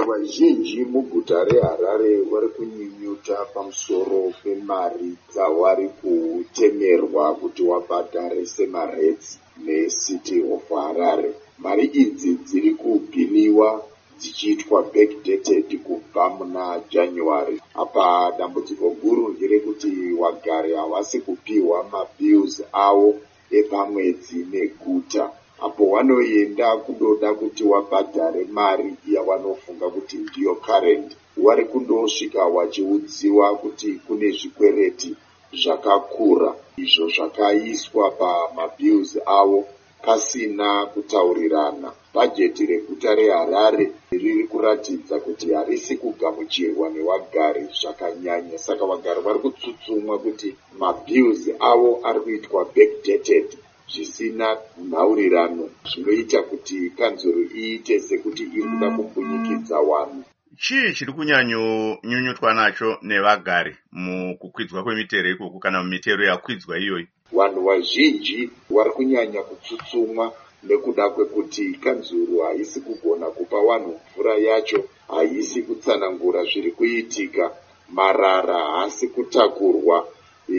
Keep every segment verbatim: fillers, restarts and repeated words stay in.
vazhinji muguta reHarare vari kunyunyuta pamusoro pemari dzavari kutemerwa kuti vabhadhare semaredzi neCity of Harare. Mari idzi dziri kubhiniwa dzichiitwa backdated kubva muna January. Apa dambudziko guru nderekuti vagari havasi kupiwa mabills avo epamwedzi neguta. Apo vanoenda kudoda kuti wabhadhare mari yavanofunga kuti ndiyo current, vari kundosvika vachiudziwa kuti kune zvikwereti zvakakura izvo zvakaiswa pamabills avo pasina kutaurirana. Bhajeti reguta reHarare riri kuratidza kuti harisi kugamuchirwa nevagari zvakanyanya, saka vagari vari kutsutsumwa kuti mabills avo ari kuitwa backdated zvisina nhaurirano, zvinoita kuti kanzuro iite sekuti iri kuda kumbunyikidza vanhu. Chii chiri kunyanyonyunyutwa nacho nevagari mukukwidzwa kwemitero ikoko kana mitero yakwidzwa iyoyi? Vanhu vazhinji vari kunyanya kutsutsumwa nekuda kwekuti kanzuro haisi kugona kupa vanhu mvura yacho, haisi kutsanangura zviri kuitika, marara haasi kutakurwa,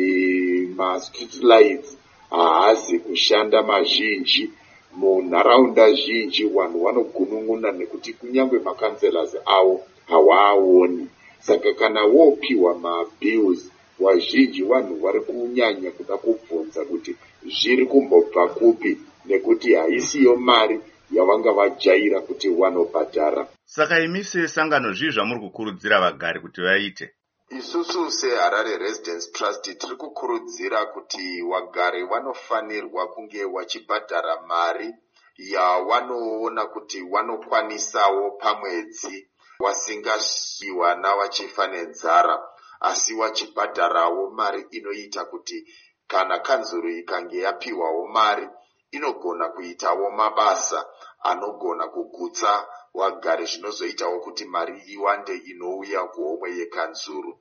e, mastreet lights haazi kushanda mazhinji. Munharaunda zhinji vanhu vanogunun'una nekuti kunyange makanselas avo hawaaoni. Saka kana vopiwa mabills, vazhinji vanhu vari kunyanya kuda kubvunza kuti zviri kumbobva kupi, nekuti haisiyo mari yavanga vajaira kuti vanobhadhara. Saka imi sesangano zvii zvamuri kukurudzira vagari kuti vaite? Isusu seHarare Residents Trust tiri kukurudzira kuti vagari vanofanirwa kunge vachibhadhara mari yavanoona kuti vanokwanisawo pamwedzi, vasingashiwana vachifa nenzara, asi vachibhadharawo mari inoita kuti kana kanzuro ikange yapiwawo mari inogona kuitawo mabasa anogona kugutsa vagari, zvinozoitawo kuti mari iwande inouya kuhomwe yekanzuro.